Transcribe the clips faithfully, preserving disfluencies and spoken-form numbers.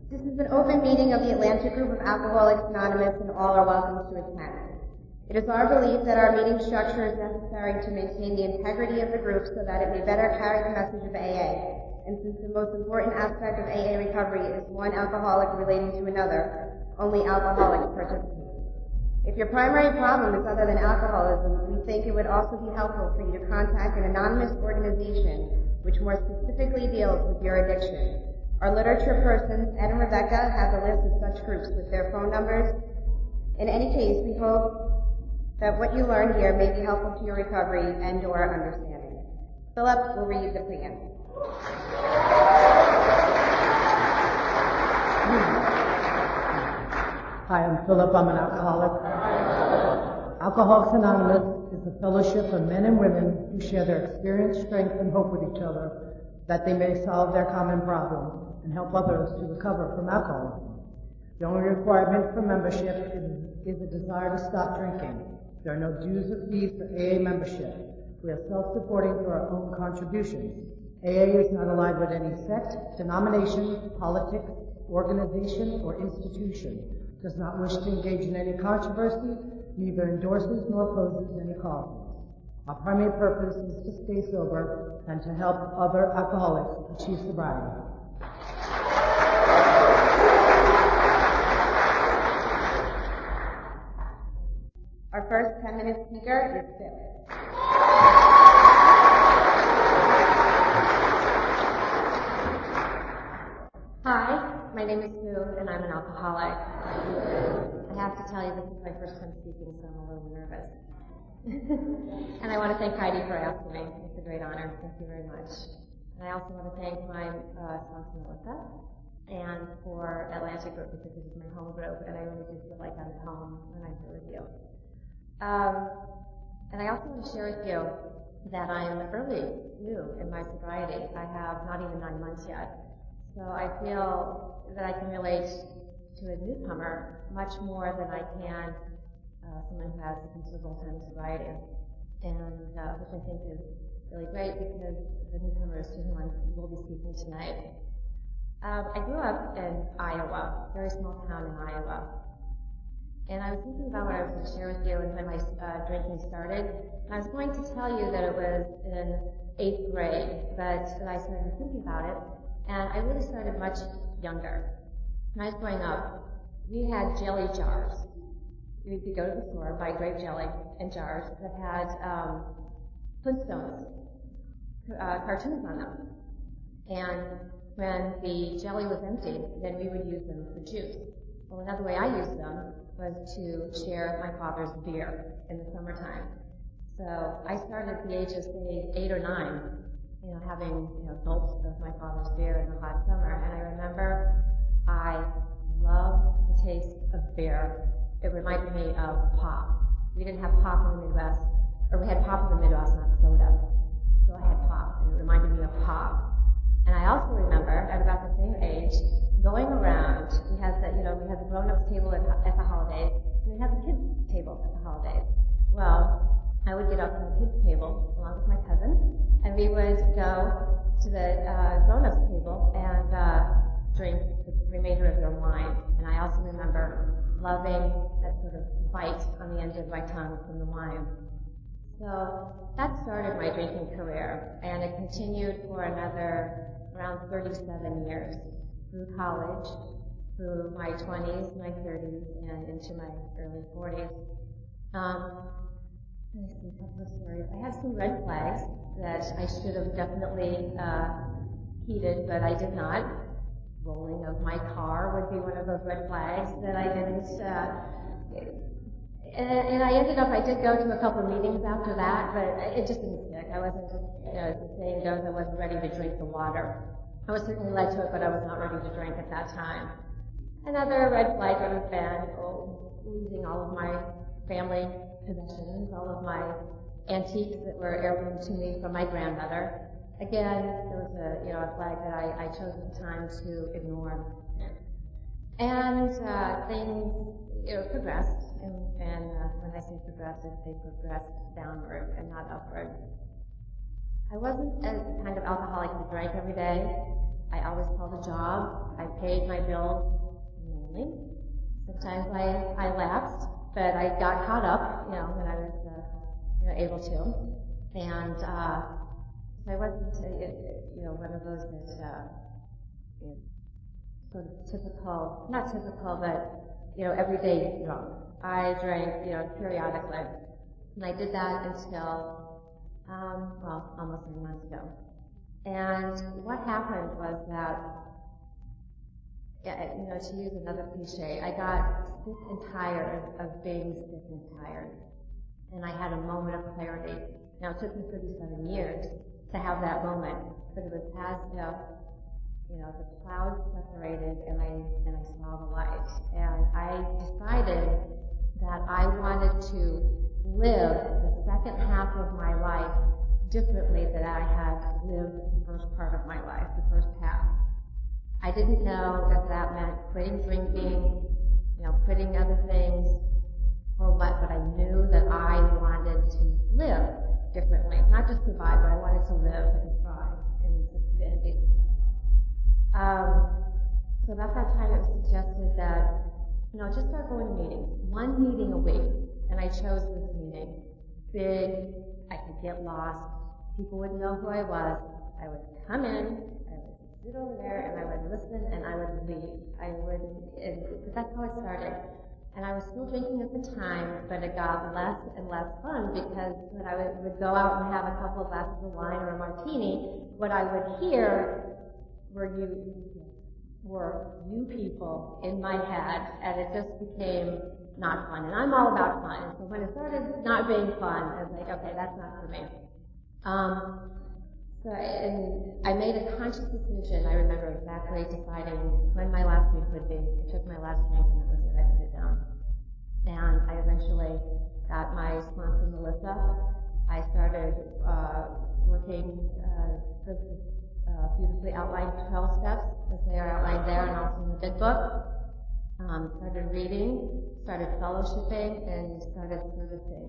This is an open meeting of the Atlanta Group of Alcoholics Anonymous, and all are welcome to attend. It is our belief that our meeting structure is necessary to maintain the integrity of the group so that it may better carry the message of A A. And since the most important aspect of A A recovery is one alcoholic relating to another, only alcoholics participate. If your primary problem is other than alcoholism, we think it would also be helpful for you to contact an anonymous organization which more specifically deals with your addiction. Our literature persons, Ed and Rebecca, have a list of such groups with their phone numbers. In any case, we hope that what you learn here may be helpful to your recovery and or understanding. Philip will read the preamble. Hi, I'm Philip. I'm an alcoholic. Alcoholics Anonymous is a fellowship of men and women who share their experience, strength, and hope with each other that they may solve their common problems and help others to recover from alcoholism. The only requirement for membership is, is a desire to stop drinking. There are no dues or fees for A A membership. We are self-supporting through our own contributions. A A is not aligned with any sect, denomination, politics, organization, or institution, does not wish to engage in any controversy, neither endorses nor opposes any causes. Our primary purpose is to stay sober and to help other alcoholics achieve sobriety. Our first ten-minute speaker is Phil. Hi, my name is Sue, and I'm an alcoholic. I have to tell you, this is my first time speaking, so I'm a little nervous. And I want to thank Heidi for asking me. It's a great honor. Thank you very much. And I also want to thank my uh, sponsor, Melissa, and for Atlanta Group, because this is my home group, and I really do feel like I'm at home when I'm here with you. Um, and I also want to share with you that I'm early, new in my sobriety. I have not even nine months yet. So I feel that I can relate to a newcomer much more than I can uh, someone who has a considerable time of sobriety. And uh, which I think is really great because the newcomers to whom I will be speaking tonight. Um, I grew up in Iowa, a very small town in Iowa. And I was thinking about what I was going to share with you and when my uh, drinking started. And I was going to tell you that it was in eighth grade, but I started thinking about it. And I really started much younger. When I was growing up, we had jelly jars. We could go to the store and buy grape jelly in jars that had um, Flintstones, uh, cartoons on them. And when the jelly was empty, then we would use them for juice. Well, another way I used them was to share my father's beer in the summertime. So I started at the age of, say, eight or nine, you know, having, you know, gulps of my father's beer in the hot summer. And I remember I loved the taste of beer. It reminded me of pop. We didn't have pop in the Midwest, or we had pop in the Midwest, not soda. So I had pop, and it reminded me of pop. And I also remember, at about the same age, going around. We had the, you know, we had the grown-ups table at, at the holidays, and we had the kids table at the holidays. Well, I would get up from the kids table along with my cousin, and we would go to the uh, grown-ups table and uh, drink the remainder of their wine. And I also remember loving that sort of bite on the end of my tongue from the wine. So that started my drinking career, and it continued for another around thirty-seven years, through college, through my twenties, my thirties, and into my early forties. Um, let me see a couple of stories. I have some red flags that I should have definitely uh, heeded, but I did not. Rolling of my car would be one of those red flags that I didn't. Uh, and, and I ended up, I did go to a couple of meetings after that, but it just didn't stick. I wasn't, you know, as the saying goes, I wasn't ready to drink the water. I was certainly led to it, but I was not ready to drink at that time. Another red flag would have been oh, losing all of my family possessions, all of my antiques that were heirloom to me from my grandmother. Again, there was a, you know, a flag that I, I chose at the time to ignore. And uh, things, you know, progressed, and, and uh, when I say progressed, they progressed downward and not upward. I wasn't a kind of alcoholic who drank every day, I always held a job. I paid my bills mainly. Sometimes I, I lapsed, but I got caught up, you know, when I was uh, you know, able to. And uh, I wasn't, uh, you know, one of those that, uh, you know, sort of typical, not typical, but, you know, everyday drunk. I drank, you know, periodically. And I did that until, um, well, almost three months ago. And what happened was that, yeah, you know, to use another cliche, I got sick and tired of being sick and tired. And I had a moment of clarity. Now, it took me thirty-seven years to have that moment, but it was as if, you know, the clouds separated and I, and I saw the light. And I decided that I wanted to live the second half of my life differently than I had lived the first part of my life, the first half. I didn't know if that meant quitting drinking, you know, quitting other things, or what, but I knew that I wanted to live differently. Not just survive, but I wanted to live and thrive and, and be successful. Um, so about that time it was suggested that, you know, just start going to meetings. One meeting a week. And I chose this meeting. Big, I could get lost. People wouldn't know who I was. I would come in, I would sit over there, and I would listen, and I would leave. I would, and, but that's how it started. And I was still drinking at the time, but it got less and less fun because when I would, would go out and have a couple of glasses of wine or a martini, what I would hear were you, were you people in my head, and it just became not fun. And I'm all about fun. So when it started not being fun, I was like, okay, that's not for me. Um, so and I made a conscious decision. I remember exactly deciding when my last drink would be. I took my last drink and that was it. I put it down. And I eventually got my sponsor, Melissa. I started uh, working uh, the uh, beautifully outlined twelve steps, as they are outlined there and also in the Big Book. Um, started reading, started fellowshipping, and started servicing.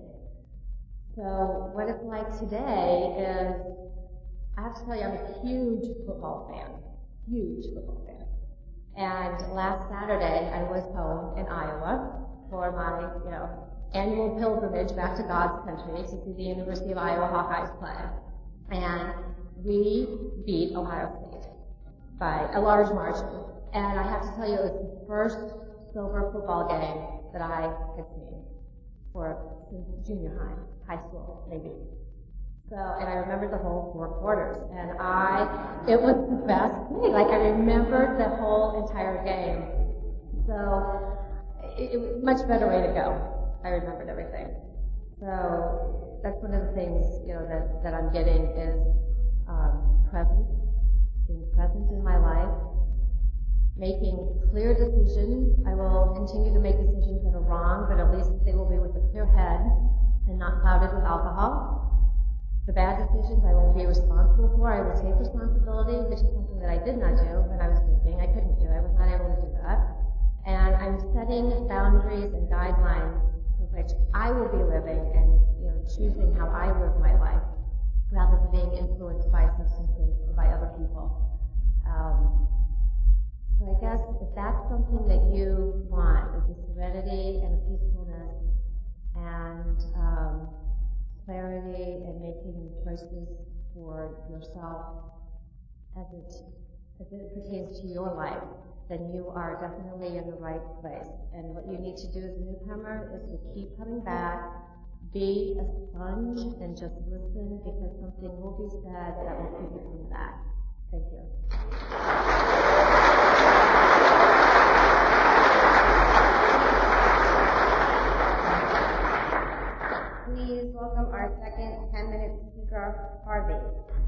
So what it's like today is, I have to tell you, I'm a huge football fan. Huge football fan. And last Saturday, I was home in Iowa for my, you know, annual pilgrimage back to God's country to see the University of Iowa Hawkeyes play. And we beat Ohio State by a large margin. And I have to tell you, it was the first sober football game that I had seen for since junior high, high school, maybe. So, and I remember the whole four quarters, and I, it was the best thing. Like, I remembered the whole entire game. So, it, it was a much better way to go. I remembered everything. So, that's one of the things, you know, that, that I'm getting is um, presence, being present in my life, making clear decisions. I will continue to make decisions that are wrong, but at least they will be with a clear head and not clouded with alcohol. The bad decisions I won't be responsible for. I will take responsibility, which is something that I did not do when I was drinking. I couldn't do it. I was not able to do that. And I'm setting boundaries and guidelines with which I will be living and, you know, choosing how I live my life rather than being influenced by substances or by other people. Um, so I guess if that's something that you want, is a serenity and a peacefulness and um, clarity and making choices for yourself as it, as it pertains to your life, then you are definitely in the right place. And what you need to do as a newcomer is to keep coming back, be a sponge, and just listen, because something will be said that will keep you coming back. Thank you. Please welcome our second ten-minute speaker, Harvey.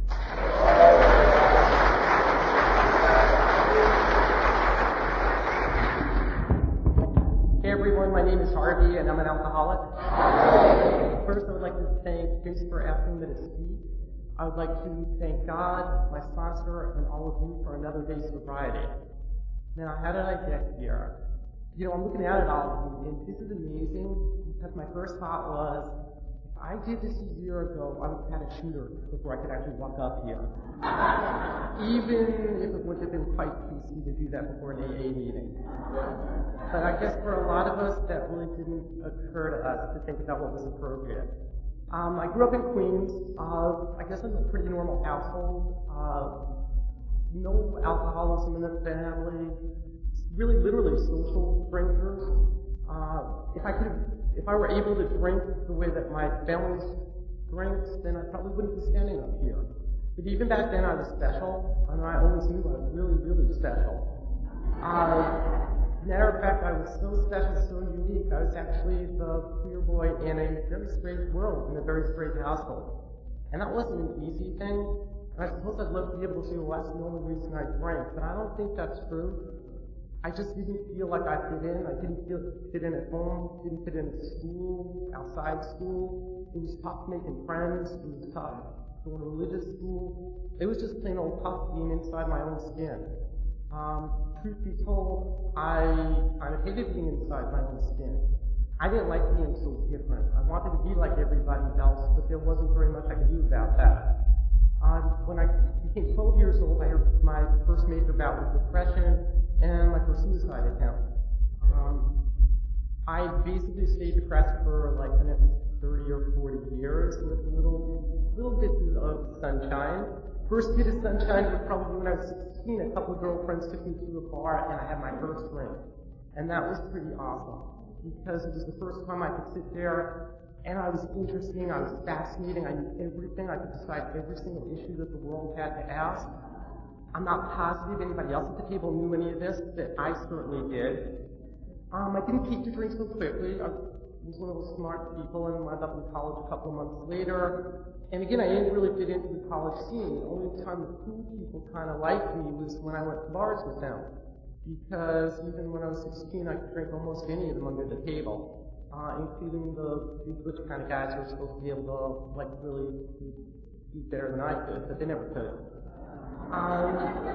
Hey everyone, my name is Harvey and I'm an alcoholic. First, I would like to thank Vince for asking me to speak. I would like to thank God, my sponsor, and all of you for another day's sobriety. Now, how did I get here? You know, I'm looking at it all, and this is amazing, because my first thought was, if I did this a year ago. I had a shooter before I could actually walk up here. Even if it would have been quite P C to do that before an A A meeting. But I guess for a lot of us, that really didn't occur to us to think about what was appropriate. Um, I grew up in Queens. Uh, I guess in a pretty normal household. Uh, no alcoholism in the family. Really, literally social drinkers. Uh, if I could, if I were able to drink the way that my family drinks, then I probably wouldn't be standing up here. But even back then, I was special, and I always knew I was really, really special. Uh, matter of fact, I was so special, so unique. I was actually the queer boy in a very straight world, in a very straight household. And that wasn't an easy thing. And I suppose I'd love to be able to say, well, that's the only reason I drank. But I don't think that's true. I just didn't feel like I fit in. I didn't feel fit in at home, didn't fit in at school, outside school. It was tough making friends. It was tough going to religious school. It was just plain old tough being inside my own skin. Um, truth be told, I kind of hated being inside my own skin. I didn't like being so different. I wanted to be like everybody else, but there wasn't very much I could do about that. Um, when I became twelve years old, I had my first major bout with depression and my first suicide attempt. Um, I basically stayed depressed for like the next thirty or forty years with little, little bits of sunshine. First bit of sunshine was probably when I was sixteen. A couple of girlfriends took me to a bar and I had my first drink. And that was pretty awesome because it was the first time I could sit there and I was interesting, I was fascinating, I knew everything, I could decide every single issue that the world had to ask. I'm not positive anybody else at the table knew any of this, but I certainly did. Um, I didn't keep to drink so quickly. I was one of those smart people and wound up in college a couple of months later. And again, I didn't really fit into the college scene. The only time the cool people kind of liked me was when I went to bars with them. Because even when I was sixteen, I could drink almost any of them under the table. Uh, including the big rich kind of guys who were supposed to be able to, like, really do better than I could, but they never could. Um,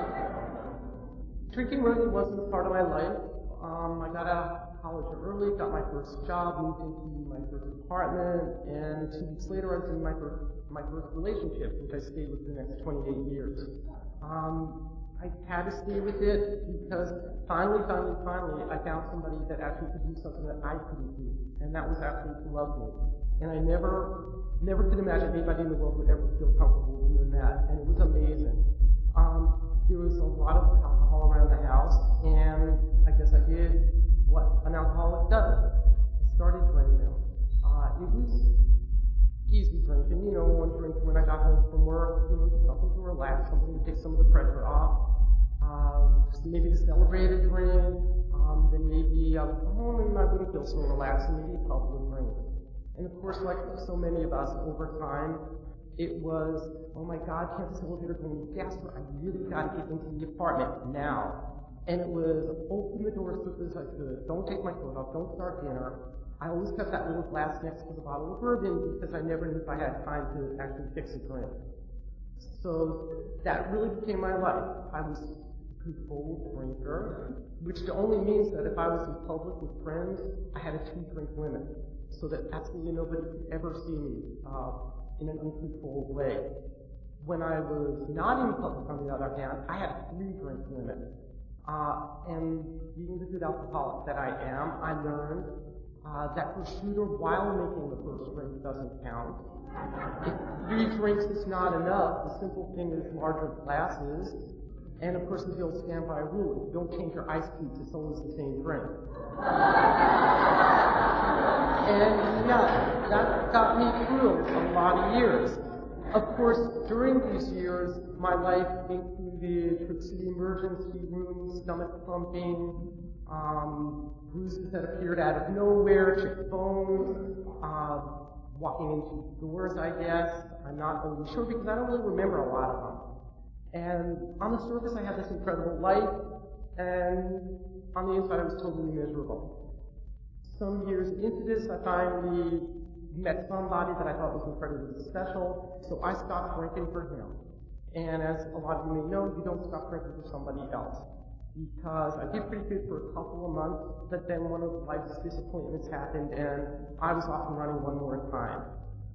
drinking really wasn't a part of my life. Um, I got out of college early, got my first job, moved into my first apartment, and two weeks later I was in my first, my first relationship, which I stayed with for the next twenty-eight years. Um, I had to stay with it because finally, finally, finally, I found somebody that actually could do something that I couldn't do, and that was actually to love me. And I never, never could imagine anybody in the world would ever feel comfortable doing that, and it was amazing. Um, there was a lot of alcohol around the house, and I guess I did what an alcoholic does. I started drinking. Uh, it was easy drinking, you know, one drink when I got home from work, you know, something to relax, something to take some of the pressure off. Uh, maybe to celebrate a drink, um, then maybe I would come home and I wouldn't feel so relaxed, and maybe a couple of drinks. And of course, like so many of us over time, it was, oh my God, can't this elevator go any faster? I really got to get into the apartment now. And it was open the door as quickly as I could. Don't take my coat off. Don't start dinner. I always kept that little glass next to the bottle of bourbon because I never knew if I had time to actually fix a drink. So that really became my life. I was a controlled drinker, which only means that if I was in public with friends, I had a two-drink limit, so that absolutely nobody could ever see me uh, in an uncontrolled way. When I was not in public, on the other hand, I had a three-drink limit. Uh, and being the good alcoholic that I am, I learned uh, that for shooter, while making the first drink doesn't count. If three drinks is not enough, the simple thing is larger glasses. And of course, the old standby rule: if you don't change your ice cubes, it's always the same drink. And yeah, that got me through a lot of years. Of course, during these years, my life included trips to the emergency room, stomach pumping, um, bruises that appeared out of nowhere, chipped bones, uh, walking into doors, I guess. I'm not really sure because I don't really remember a lot of them. And on the surface, I had this incredible life, and on the inside, I was totally miserable. Some years into this, I finally met somebody that I thought was incredibly special, so I stopped drinking for him. And as a lot of you may know, you don't stop drinking for somebody else. Because I did pretty good for a couple of months, but then one of life's disappointments happened, and I was off and running one more time.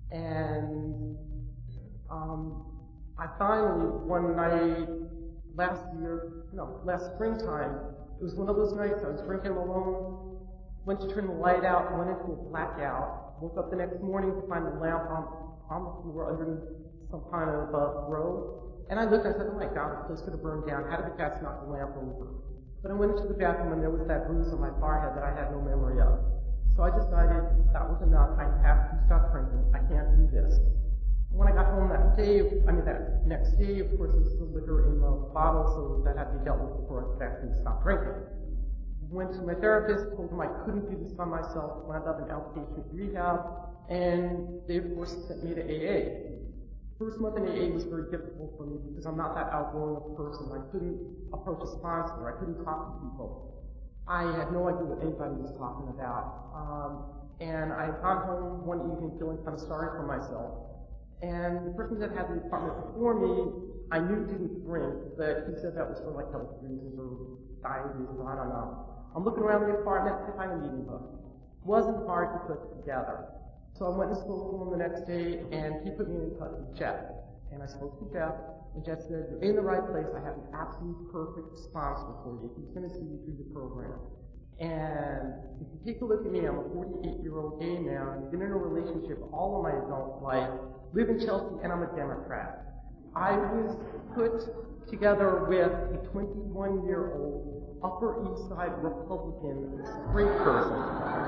And um, I finally, one night last year, no, last springtime, it was one of those nights I was drinking alone, went to turn the light out, went into a blackout, woke up the next morning to find the lamp on, on the floor underneath some kind of uh, row. And I looked and I said, oh my God, the place could have burned down. How did the cats knock the lamp over? But I went into the bathroom and there was that bruise on my forehead that I had no memory of. So I decided that was enough. I have to stop drinking. I can't do this. When I got home that day, I mean that next day, of course, there was still liquor in the bottle, so that had to be dealt with before I could actually stop drinking. Went to my therapist, told him I couldn't do this by myself, wound up in outpatient rehab, and they, of course, sent me to A A. First month in A A was very difficult for me because I'm not that outgoing a person. I couldn't approach a sponsor. I couldn't talk to people. I had no idea what anybody was talking about. Um, and I had gone home one evening feeling kind of sorry for myself. And the person that had the apartment before me, I knew didn't drink, but he said that was for like health reasons or diet reasons, I don't know. I'm looking around the apartment to find a meeting book. Wasn't hard to put together. So I went and spoke to him the next day, and he put me in touch with Jeff. And I spoke to Jeff, and Jeff said, you're in the right place. I have an absolute perfect sponsor for you. He's going to see you through the program. And if you take a look at me, I'm a forty-eight-year-old gay man. I've been in a relationship all of my adult life, live in Chelsea, and I'm a Democrat. I was put together with a twenty-one-year-old Upper East Side Republican straight person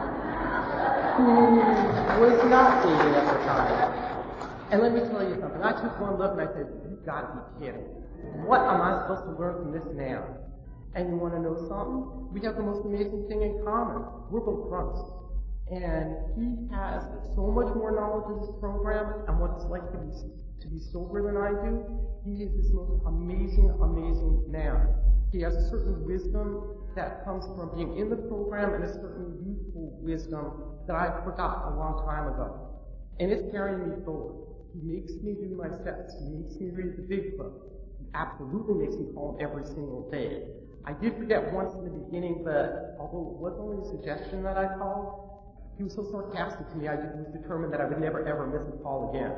who was not dating at the time. And let me tell you something. I took one look and I said, you've got to be kidding. What am I supposed to learn from this man? And you want to know something? We have the most amazing thing in common. We're both drunks. And he has so much more knowledge of this program and what it's like to be, to be sober than I do. He is this most amazing, amazing man. He has a certain wisdom that comes from being in the program and a certain youthful wisdom that I forgot a long time ago. And it's carrying me forward. He makes me do my steps. He makes me read the big book. He absolutely makes me call him every single day. I did forget once in the beginning, but although it was only a suggestion that I called, he was so sarcastic to me, I was determined that I would never ever miss a call again.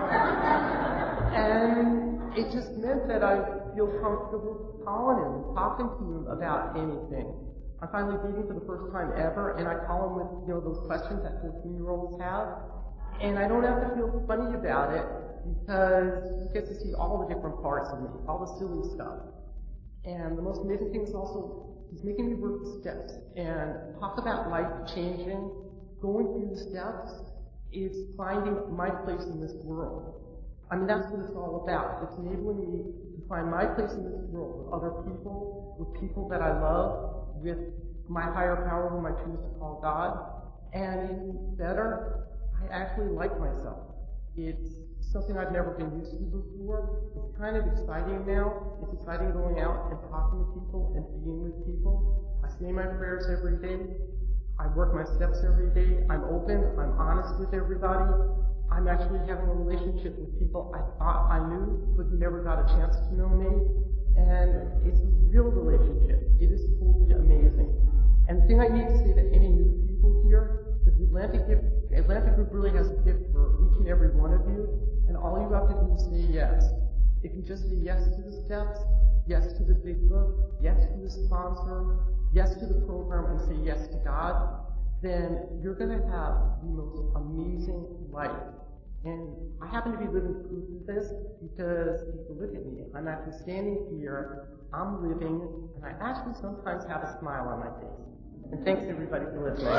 And it just meant that I feel comfortable calling him, talking to him about anything. I'm finally dating for the first time ever, and I call him with, you know, those questions that fourteen-year-olds have. And I don't have to feel funny about it because he gets to see all the different parts of me, all the silly stuff. And the most amazing thing is also he's making me work the steps and talk about life changing. Going through the steps is finding my place in this world. I mean, that's what it's all about. It's enabling me to find my place in this world with other people, with people that I love, with my higher power whom I choose to call God. And even better, I actually like myself. It's something I've never been used to before. It's kind of exciting now. It's exciting going out and talking to people and being with people. I say my prayers every day. I work my steps every day. I'm open. I'm honest with everybody. I'm actually having a relationship with people I thought I knew, but who never got a chance to know me. And it's a real relationship. It is totally amazing. And the thing I need to say to any new people here, that the Atlantic, gift, the Atlantic Group really has a gift for each and every one of you, and all you have to do is say yes. If you just say yes to the steps, yes to the big book, yes to the sponsor, yes to the program, and say yes to God, then you're going to have the most amazing life. And I happen to be living proof of this because people look at me. I'm actually standing here, I'm living, and I actually sometimes have a smile on my face. And thanks everybody for listening.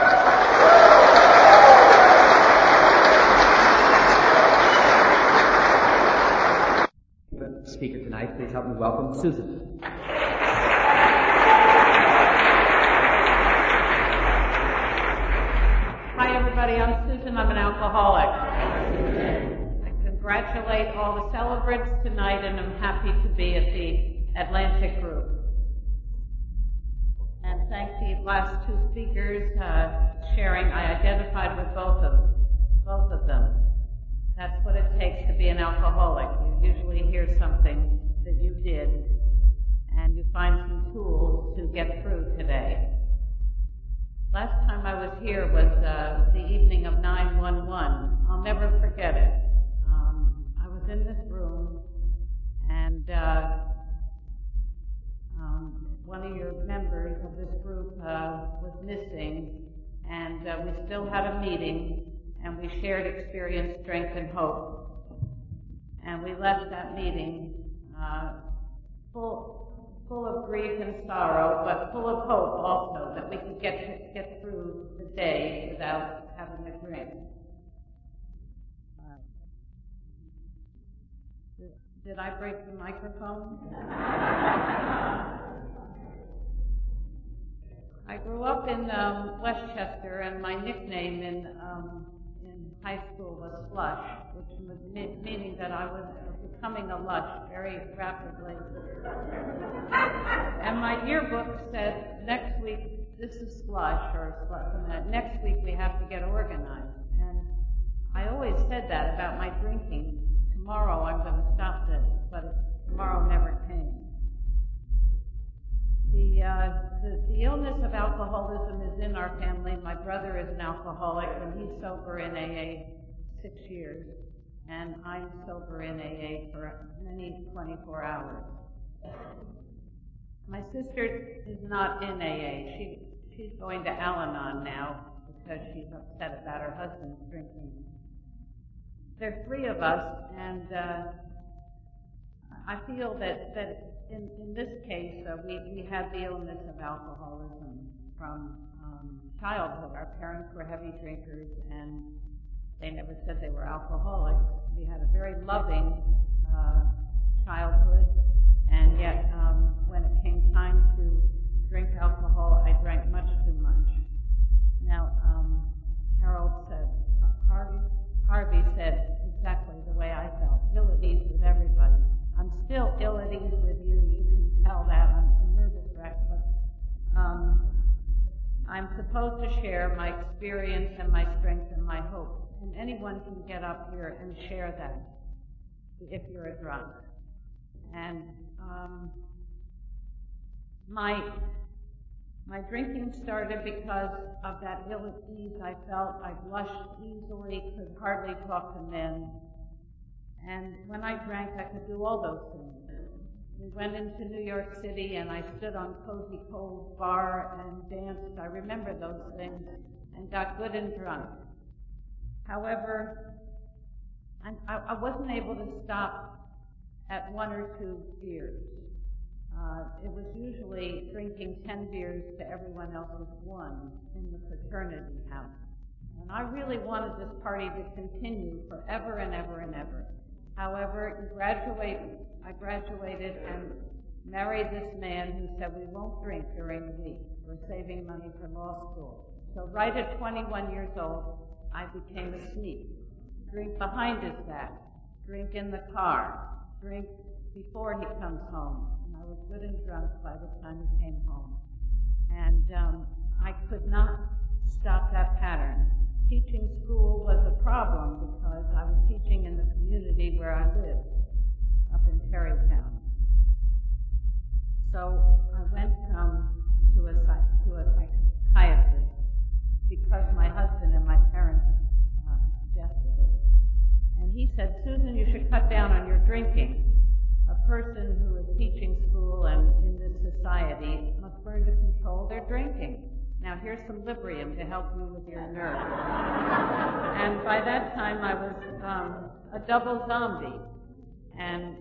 The speaker tonight, please help me welcome Susan. Hi everybody, I'm Susan, I'm an alcoholic. I congratulate all the celebrants tonight and I'm happy to be at the Atlantic Group. And thank the last two speakers uh, sharing. I identified with both of both of them. That's what it takes to be an alcoholic. You usually hear something that you did and you find some tools to get through today. last time I was here was uh, the evening of nine one one. I'll never forget it. Um, I was in this room, and uh, um, one of your members of this group uh, was missing, and uh, we still had a meeting, and we shared experience, strength, and hope. And we left that meeting uh, full, full of grief and sorrow, but full of hope also that we could get to, get through the day without having a drink. Uh, did, did I break the microphone? I grew up in um, Westchester, and my nickname in um, in high school was Slush, which was me- meaning that I was becoming a lush very rapidly. And my yearbook said, next week, this is Slush, or Slush, and next week we have to get organized. And I always said that about my drinking. Tomorrow I'm going to stop this, but tomorrow never came. The, uh, the, the illness of alcoholism is in our family. My brother is an alcoholic, and he's sober in A A six years, and I'm sober in A A for many twenty-four hours. My sister is not in A A. She, she's going to Al-Anon now because she's upset about her husband's drinking. There are three of us, and uh, I feel that, that in, in this case, uh, we, we had the illness of alcoholism from um, childhood. Our parents were heavy drinkers, and they never said they were alcoholics. We had a very loving uh, childhood, and yet um, when it came time to drink alcohol, I drank much too much. Now, um, Harold said, Harvey, Harvey said exactly the way I felt, ill at ease with everybody. I'm still ill at ease with you. You can tell that. I'm a nervous wreck, but um, I'm supposed to share my experience and my strength and my hope. And anyone can get up here and share that if you're a drunk. And um, my my drinking started because of that ill at ease I felt. I blushed easily, could hardly talk to men. And when I drank, I could do all those things. We went into New York City, and I stood on Cozy Cole's bar and danced. I remember those things, and got good and drunk. However, I, I wasn't able to stop at one or two beers. Uh, it was usually drinking ten beers to everyone else's one in the fraternity house. And I really wanted this party to continue forever and ever and ever. However, graduate, I graduated and married this man who said we won't drink during the week. We're saving money for law school. So right at twenty-one years old, I became a sneak. Drink behind his back, drink in the car, drink before he comes home. And I was good and drunk by the time he came home. And um, I could not stop that pattern. Teaching school was a problem because I was teaching in the community where I lived, up in Terrytown. So I went um, to, a, to a psychiatrist because my husband and my parents uh, suggested it. And he said, Susan, you should cut down on your drinking. A person who is teaching school and in this society must learn to control their drinking. Now, here's some Librium to help you with your nerves. And by that time, I was um, a double zombie. And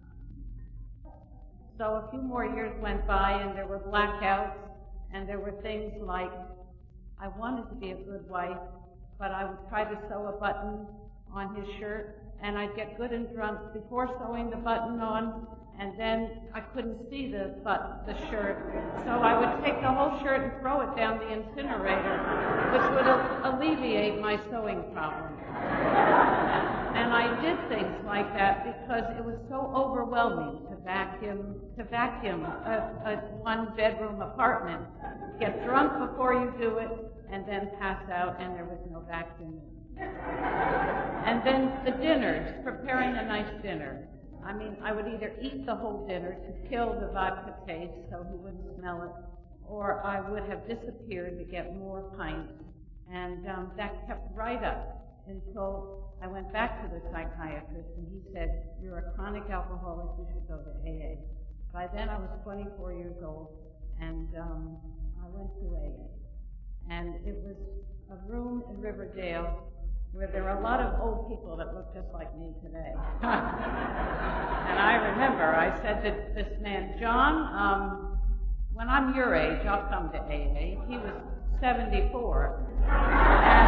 so a few more years went by, and there were blackouts, and there were things like, I wanted to be a good wife, but I would try to sew a button on his shirt, and I'd get good and drunk before sewing the button on, and then I couldn't see the but the shirt, so I would take the whole shirt and throw it down the incinerator, which would a- alleviate my sewing problem. And I did things like that because it was so overwhelming to vacuum to vacuum a, a one-bedroom apartment, get drunk before you do it, and then pass out, and there was no vacuum. And then the dinners, preparing a nice dinner. I mean, I would either eat the whole dinner to kill the vodka taste so he wouldn't smell it, or I would have disappeared to get more pints, and um, that kept right up until I went back to the psychiatrist, and he said, "You're a chronic alcoholic, you should go to A A." By then I was twenty-four years old, and um, I went to A A. And it was a room in Riverdale where there were a lot of old people that looked just like me today. And I remember I said to this man, "John, um, when I'm your age, I'll come to A A." He was seventy-four. And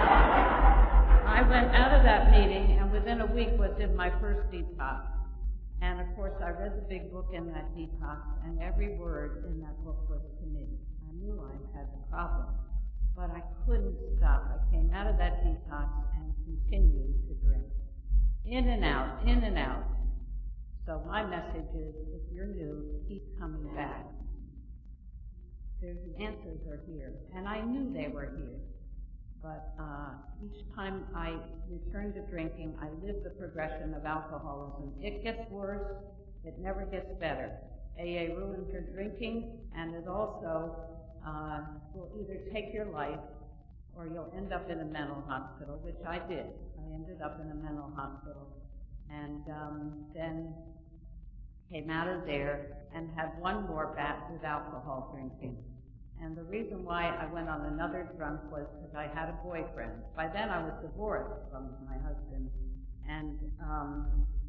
I went out of that meeting, and within a week was in my first detox. And of course, I read the big book in that detox, and every word in that book was to me. I knew I had a problem, but I couldn't stop. I came out of that detox and continued to drink. In and out, in and out. So my message is, if you're new, keep coming back. There's, the answers are here. And I knew they were here. But uh, each time I returned to drinking, I lived the progression of alcoholism. It gets worse. It never gets better. A A ruins your drinking, and it also uh, will either take your life or you'll end up in a mental hospital, which I did. I ended up in a mental hospital. And um, then came out of there and had one more bat with alcohol drinking. And the reason why I went on another drunk was because I had a boyfriend. By then I was divorced from my husband. And um,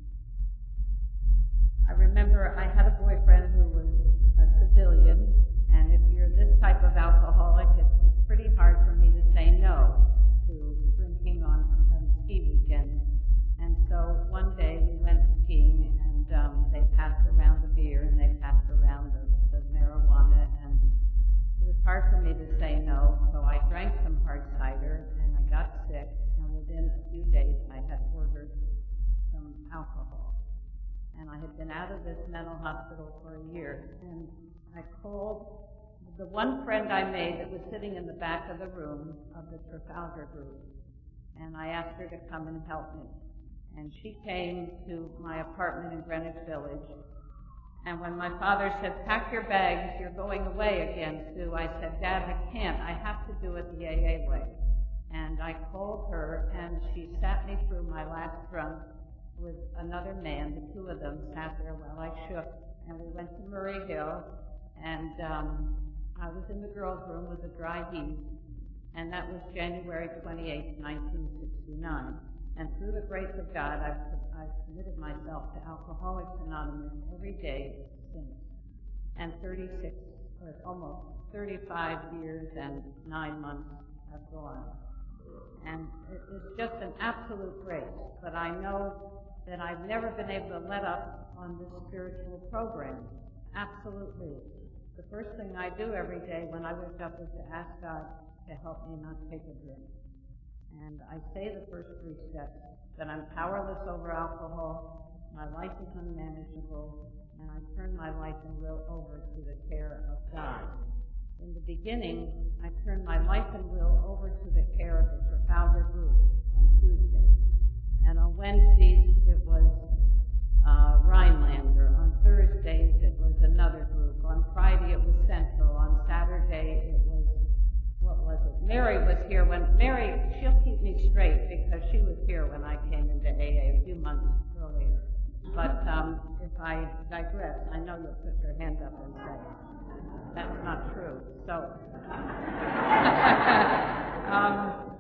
I remember I had a boyfriend who was a civilian. And if you're this type of alcoholic, it was pretty hard for me to say no to drinking on, on ski weekends. And so one day we went skiing, and um, they passed around the beer and they passed around the, the marijuana, and it was hard for me to say no, so I drank some hard cider, and I got sick, and within a few days I had ordered some alcohol. And I had been out of this mental hospital for a year, and I called the one friend I made that was sitting in the back of the room of the Trafalgar group, and I asked her to come and help me. And she came to my apartment in Greenwich Village. And when my father said, "Pack your bags, you're going away again, Sue," I said, "Dad, I can't. I have to do it the A A way." And I called her, and she sat me through my last drunk with another man. The two of them sat there while I shook. And we went to Murray Hill, and um, I was in the girls' room with a dry heat. And that was January twenty-eighth, nineteen sixty-nine. And through the grace of God, I've, I've committed myself to Alcoholics Anonymous every day since. And thirty-six, or almost thirty-five years and nine months have gone. And it, it's just an absolute grace. But I know that I've never been able to let up on this spiritual program. Absolutely. The first thing I do every day when I wake up is to ask God to help me not take a drink. And I say the first three steps, that I'm powerless over alcohol, my life is unmanageable, and I turn my life and will over to the care of God. In the beginning, I turned my life and will over to the care of the Trafalgar group on Tuesday. And on Wednesdays, it was uh, Rhinelander. On Thursdays, it was another group. On Friday, it was Central. On Saturday, it was What was it? Mary was here when, Mary, she'll keep me straight because she was here when I came into A A a few months earlier. But um, if I digress, I know you'll put your hand up and say, that's not true. So, um,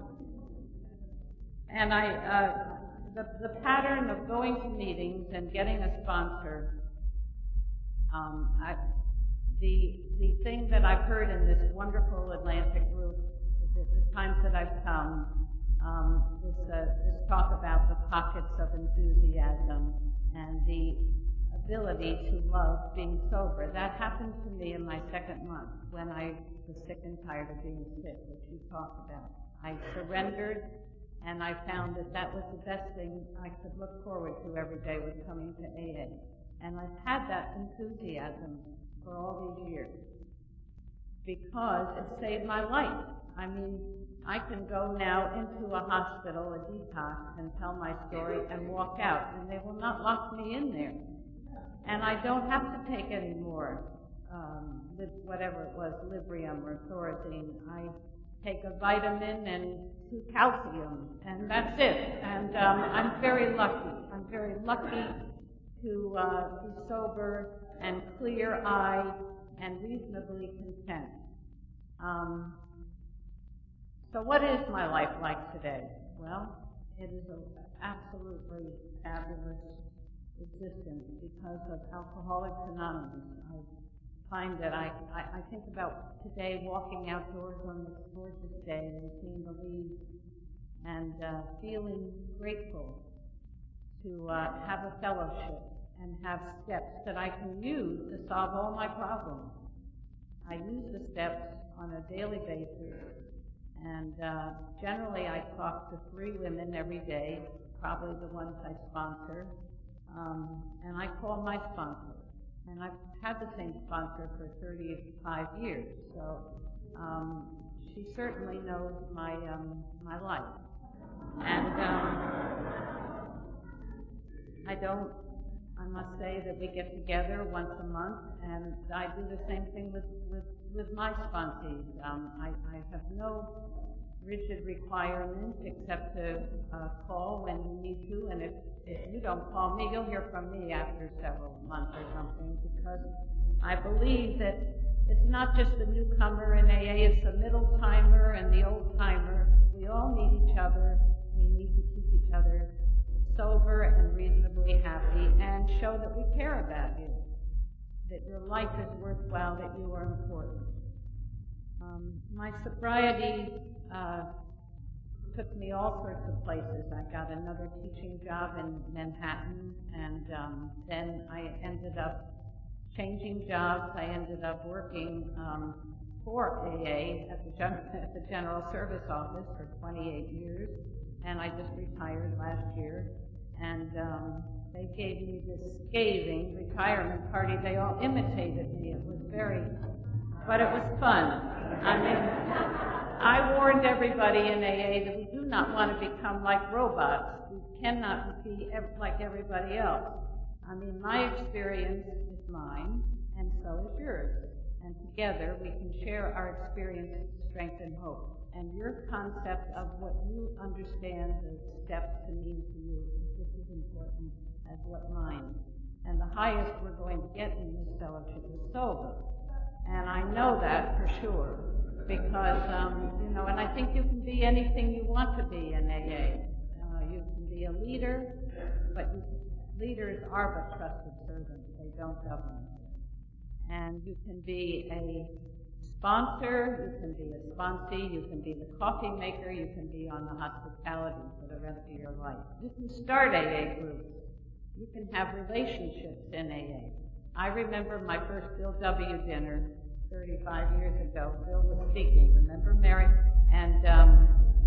and I, uh, the, the pattern of going to meetings and getting a sponsor, um, I, The, the thing that I've heard in this wonderful Atlantic group, the, the times that I've come, um, is uh, this talk about the pockets of enthusiasm and the ability to love being sober. That happened to me in my second month when I was sick and tired of being sick, which you talked about. I surrendered, and I found that that was the best thing I could look forward to every day was coming to A A. And I've had that enthusiasm for all these years because it saved my life. I mean, I can go now into a hospital, a detox, and tell my story and walk out, and they will not lock me in there. And I don't have to take any more um, whatever it was, Librium or Thorazine. I take a vitamin and two calcium, and that's it. And um, I'm very lucky. I'm very lucky to uh, be sober and clear-eyed and reasonably content. Um, so what is my life like today? Well, it is an absolutely fabulous existence because of Alcoholics Anonymous. I find that I, I, I think about today walking outdoors on this gorgeous day and seeing the leaves and uh, feeling grateful to uh, have a fellowship and have steps that I can use to solve all my problems. I use the steps on a daily basis, and uh, generally I talk to three women every day, probably the ones I sponsor, um, and I call my sponsor. And I've had the same sponsor for thirty-five years, so um, she certainly knows my um, my life. And um, I don't, I must say that we get together once a month, and I do the same thing with, with, with my sponsees. Um, I, I have no rigid requirements except to uh, call when you need to, and if, if you don't call me, you'll hear from me after several months or something, because I believe that it's not just the newcomer in A A, it's the middle timer and the old timer. We all need each other. We need to keep each other sober and reasonably happy and show that we care about you, that your life is worthwhile, that you are important. Um, my sobriety uh, took me all sorts of places. I got another teaching job in Manhattan, and um, then I ended up changing jobs. I ended up working um, for A A at the, gen- at the General Service Office for twenty-eight years, and I just retired last year. And um, they gave me this scathing retirement party. They all imitated me. It was very, but it was fun. I mean, I warned everybody in A A that we do not want to become like robots. We cannot be ev- like everybody else. I mean, my experience is mine, and so is yours. And together we can share our experience, strength, and hope. And your concept of what you understand the steps to mean to you is just as important as what mine. And the highest we're going to get in this fellowship is sober. And I know that for sure, because, um, you know, and I think you can be anything you want to be in A A. Uh, you can be a leader, but you, leaders are but trusted servants. They don't govern. And you can be a sponsor, you can be a sponsee, you can be the coffee maker, you can be on the hospitality for the rest of your life. You can start A A groups. You can have relationships in A A. I remember my first Bill W. dinner thirty-five years ago. Bill was speaking, remember, Mary? And um,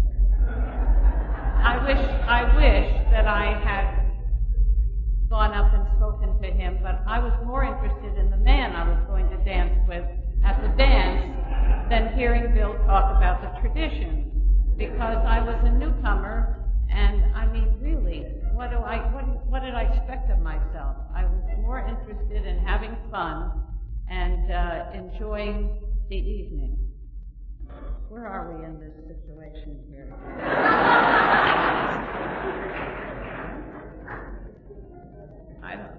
I wish, I wish that I had gone up and spoken to him, but I was more interested in the man I was going to dance with at the dance than hearing Bill talk about the traditions, because I was a newcomer, and I mean, really, what do I, what, what did I expect of myself? I was more interested in having fun and uh, enjoying the evening. Where are we in this situation here? I don't.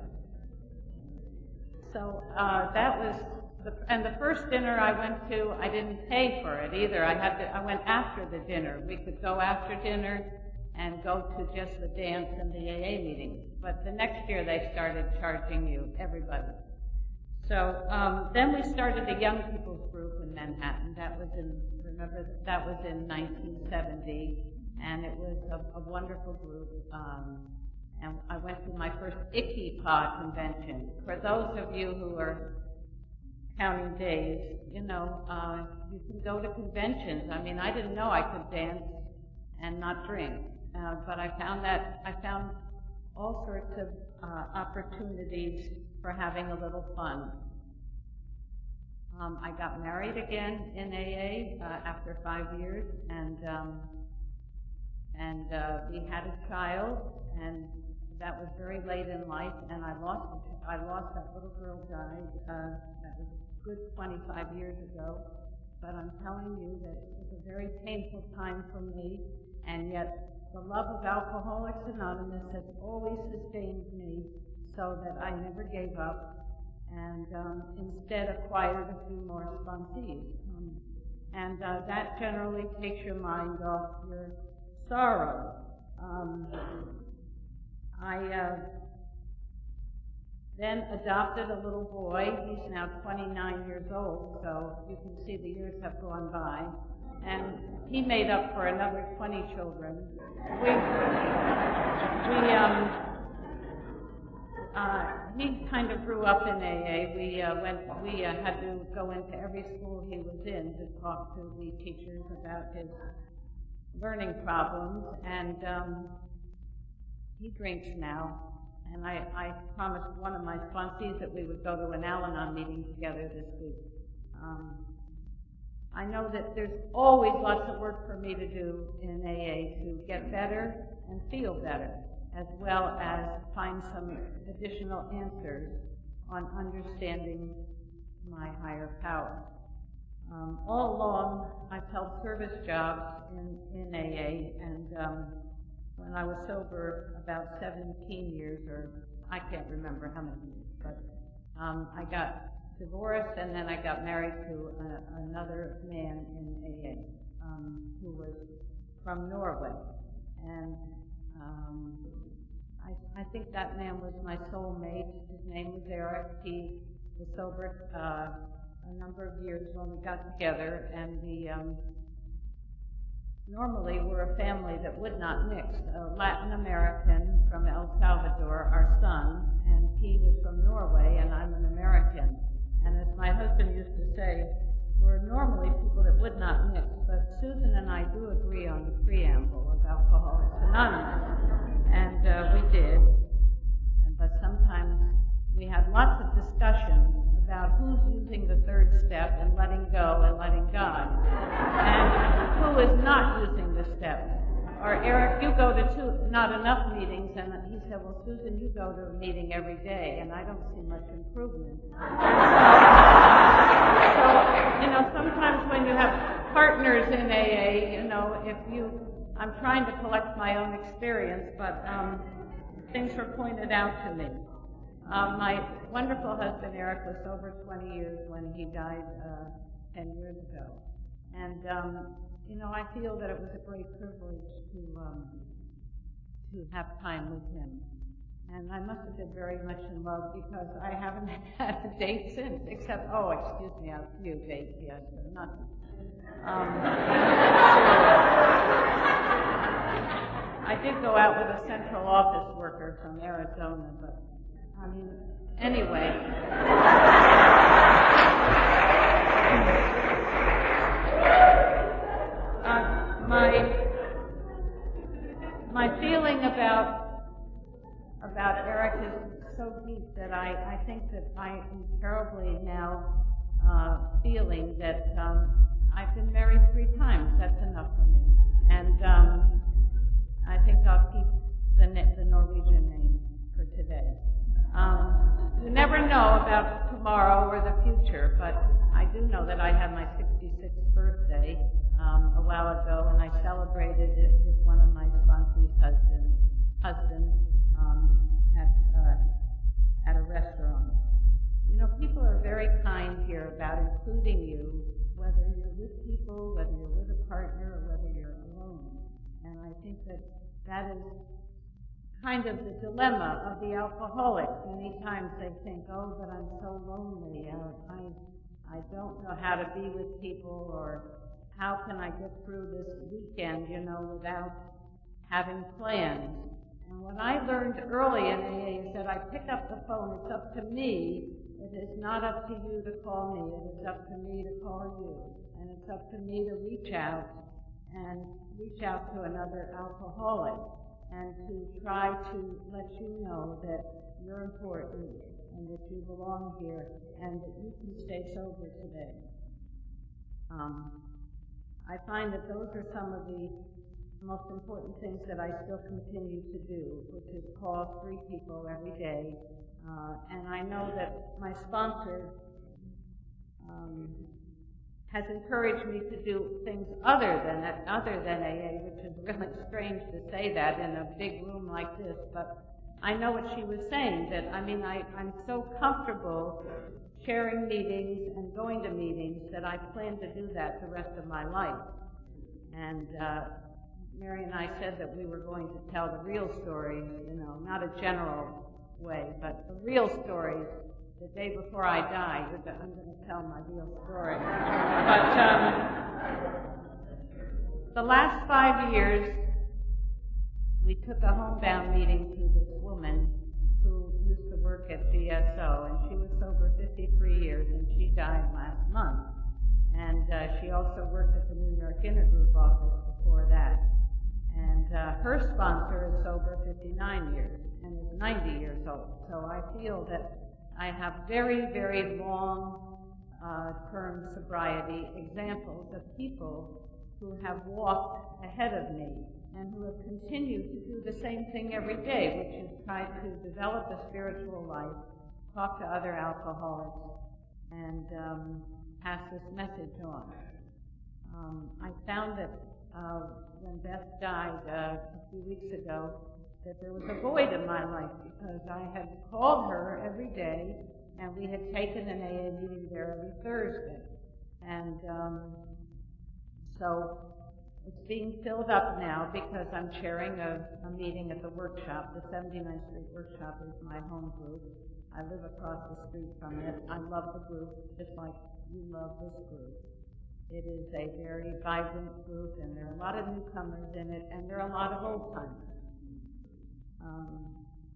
So uh, that was, the, and the first dinner I went to, I didn't pay for it either. I had to, I went after the dinner. We could go after dinner and go to just the dance and the A A meeting. But the next year they started charging you, everybody. So um, then we started a young people's group in Manhattan. That was in, remember, that was in nineteen seventy, and it was a, a wonderful group. Um, and I went to my first Icky Pa convention. For those of you who are counting days, you know, uh, you can go to conventions. I mean, I didn't know I could dance and not drink, uh, but I found that I found all sorts of uh, opportunities for having a little fun. Um, I got married again in A A uh, after five years, and um, and uh, we had a child, and that was very late in life. And I lost I lost that little girl died. Uh, that was good twenty-five years ago, but I'm telling you that it was a very painful time for me, and yet the love of Alcoholics Anonymous has always sustained me so that I never gave up, and um, instead acquired a few more sponsees. Um, and uh, that generally takes your mind off your sorrow. Um, I uh, then adopted a little boy. He's now twenty-nine years old, so you can see the years have gone by. And he made up for another twenty children. We, we um, uh, he kind of grew up in A A. We uh, went, we uh, had to go into every school he was in to talk to the teachers about his learning problems, and um, he drinks now. And I, I promised one of my sponsees that we would go to an Al-Anon meeting together this week. Um, I know that there's always lots of work for me to do in A A to get better and feel better, as well as find some additional answers on understanding my higher power. Um, all along, I've held service jobs in, in A A, and um, when I was sober about seventeen years, or I can't remember how many years, but um, I got divorced, and then I got married to a, another man in A A um, who was from Norway. And um, I, I think that man was my soulmate. His name was Eric. He was sober uh, a number of years when we got together, and we um, normally we're a family that would not mix. A Latin American from El Salvador, our son, and he was from Norway, and I'm an American. And as my husband used to say, we're normally people that would not mix, but Susan and I do agree on the preamble of Alcoholics Anonymous, and uh, we did. And, but sometimes we had lots of discussions about who's using the third step and letting go and letting God, and who is not using the steps. Or, Eric, you go to two, not enough meetings, and he said, well, Susan, you go to a meeting every day, and I don't see much improvement. So, you know, sometimes when you have partners in A A, you know, if you, I'm trying to collect my own experience, but um, things were pointed out to me. Um, my wonderful husband, Eric, was sober twenty years when he died uh, ten years ago. And, um, you know, I feel that it was a great privilege to um, to have time with him. And I must have been very much in love because I haven't had a date since, except, oh, excuse me, a few dates, yes, but nothing. Um, I did go out with a central office worker from Arizona, but, I mean, anyway. uh, my, my feeling about about Eric is so deep that I, I think that I am terribly now uh, feeling that um, I've been married three times. That's enough for me. And um, I think I'll keep the, the Norwegian name for today. Um, you never know about tomorrow or the future, but I do know that I had my sixty-sixth birthday um, a while ago, and I celebrated it with one of my sponsees' husband, husband um, at, uh, at a restaurant. You know, people are very kind here about including you, whether you're with people, whether you're with a partner, or whether you're alone. And I think that that is kind of the dilemma of the alcoholic. Many times they think, oh, but I'm so lonely. I, I, I don't know how to be with people, or how can I get through this weekend, you know, without having plans. And what I learned early in A A is that I pick up the phone. It's up to me. It is not up to you to call me. It is up to me to call you. And it's up to me to reach out and reach out to another alcoholic and to try to let you know that you're important and that you belong here and that you can stay sober today. Um, I find that those are some of the most important things that I still continue to do, which is call three people every day. Uh, and I know that my sponsor, um, has encouraged me to do things other than other than A A, which is really strange to say that in a big room like this, but I know what she was saying, that, I mean, I, I'm so comfortable chairing meetings and going to meetings that I plan to do that the rest of my life. And uh, Mary and I said that we were going to tell the real stories, you know, not a general way, but the real stories. The day before I die, you're go- I'm going to tell my real story. But um, the last five years, we took a homebound meeting to this woman who used to work at G S O, and she was sober fifty-three years, and she died last month. And uh, she also worked at the New York Intergroup office before that. And uh, her sponsor is sober fifty-nine years and is ninety years old. So I feel that I have very, very long uh, term sobriety examples of people who have walked ahead of me and who have continued to do the same thing every day, which is try to develop a spiritual life, talk to other alcoholics, and um, pass this message on. Um, I found that uh, when Beth died uh, a few weeks ago, that there was a void in my life because I had called her every day, and we had taken an A A meeting there every Thursday. And um, so it's being filled up now because I'm chairing a, a meeting at the workshop. The seventy-ninth Street Workshop is my home group. I live across the street from it. I love the group just like you love this group. It is a very vibrant group, and there are a lot of newcomers in it, and there are a lot of old-timers. Um,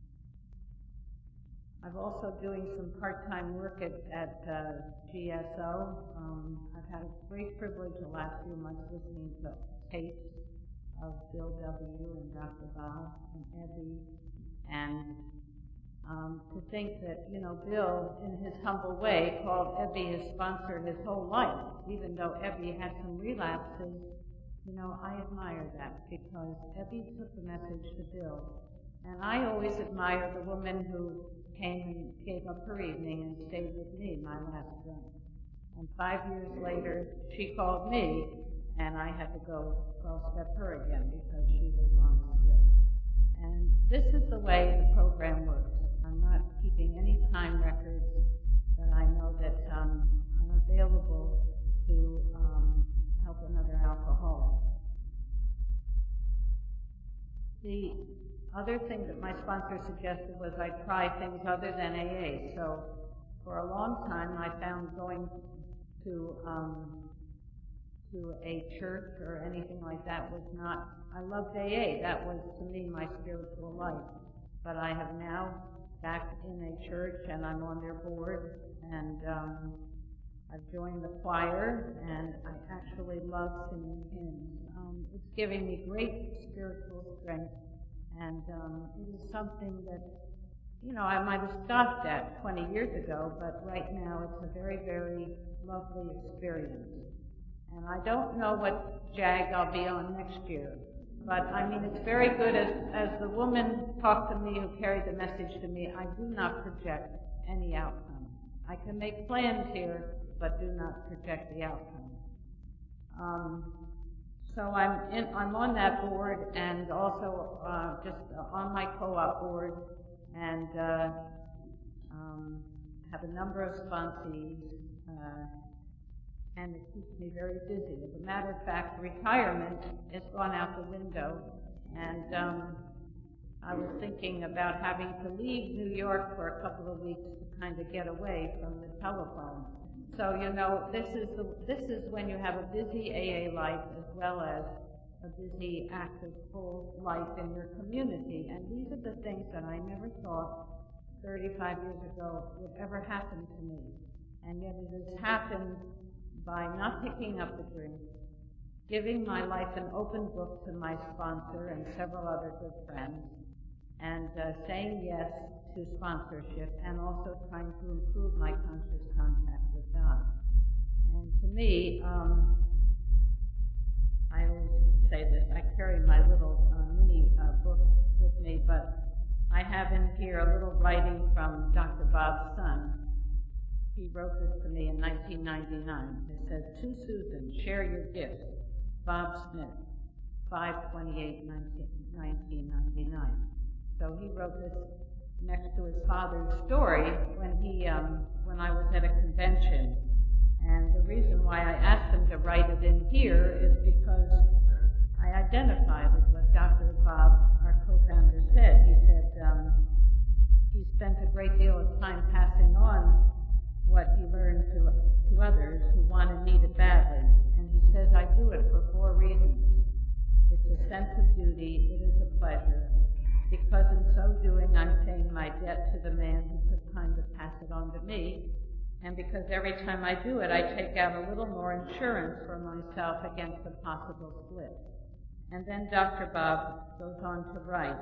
I'm also doing some part-time work at, at uh, G S O. Um, I've had a great privilege the last few months listening to tapes of Bill W. and Doctor Bob and Ebby, and um, to think that, you know, Bill, in his humble way, called Ebby his sponsor his whole life, even though Ebby had some relapses. You know, I admire that because Ebby took the message to Bill. And I always admire the woman who came and gave up her evening and stayed with me my last drink. And five years later, she called me, and I had to go twelve-step her again because she was on the slip. And this is the way the program works. I'm not keeping any time records, but I know that um, I'm available to um, help another alcoholic. The other thing that my sponsor suggested was I try things other than A A. So for a long time, I found going to um, to a church or anything like that was not. I loved A A. That was to me my spiritual life. But I have now back in a church, and I'm on their board, and um, I've joined the choir, and I actually love singing hymns. Um, it's giving me great spiritual strength. And um, it is something that, you know, I might have stopped at twenty years ago, but right now it's a very, very lovely experience. And I don't know what JAG I'll be on next year, but I mean, it's very good as, as the woman talked to me who carried the message to me, I do not project any outcome. I can make plans here, but do not project the outcome. Um, So I'm in, I'm on that board, and also uh, just uh, on my co-op board, and uh, um, have a number of sponsees, uh, and it keeps me very busy. As a matter of fact, retirement has gone out the window, and um, I was thinking about having to leave New York for a couple of weeks to kind of get away from the telephone. So, you know, this is the, this is when you have a busy A A life as well as a busy, active, full life in your community. And these are the things that I never thought thirty-five years ago would ever happen to me. And yet it has happened by not picking up the drink, giving my life an open book to my sponsor and several other good friends, and uh, saying yes to sponsorship, and also trying to improve my conscious contact with God. And to me, um, I always say this, I carry my little uh, mini uh, book with me, but I have in here a little writing from Doctor Bob's son, He wrote this to me in nineteen ninety-nine. It says, "To Susan, share your gift. Bob Smith, five twenty-eight nineteen ninety-nine." So he wrote this next to his father's story when he, um, when I was at a convention. And the reason why I asked him to write it in here is because I identify with what Doctor Bob, our co-founder, said. He said um, he spent a great deal of time passing on what he learned to, to others who want and need it badly. And he says, I do it for four reasons. It's a sense of duty, it is a pleasure, because in so doing I'm paying my debt to the man who took time to pass it on to me, and because every time I do it I take out a little more insurance for myself against a possible split. And then Doctor Bob goes on to write,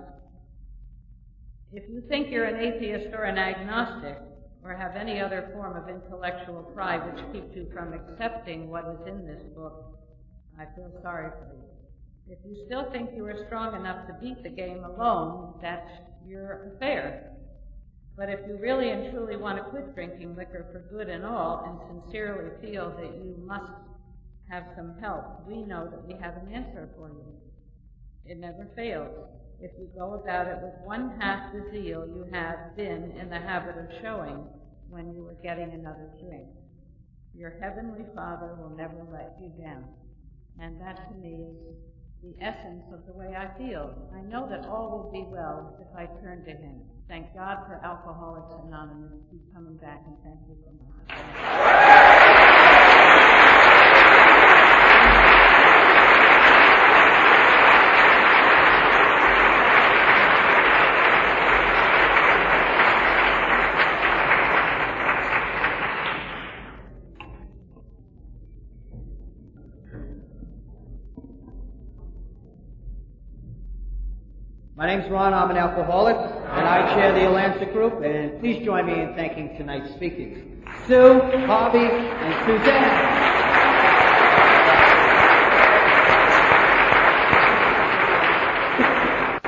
if you think you're an atheist or an agnostic, or have any other form of intellectual pride which keeps you from accepting what is in this book, I feel sorry for you. If you still think you are strong enough to beat the game alone, that's your affair. But if you really and truly want to quit drinking liquor for good and all, and sincerely feel that you must have some help, we know that we have an answer for you. It never fails. If you go about it with one half the zeal you have been in the habit of showing when you were getting another drink. Your Heavenly Father will never let you down. And that to me is the essence of the way I feel. I know that all will be well if I turn to Him. Thank God for Alcoholics Anonymous. Keep coming back, and thank you so much. My name's Ron, I'm an alcoholic, and I chair the Atlantic Group, and please join me in thanking tonight's speakers, Sue, Bobby, and Suzanne.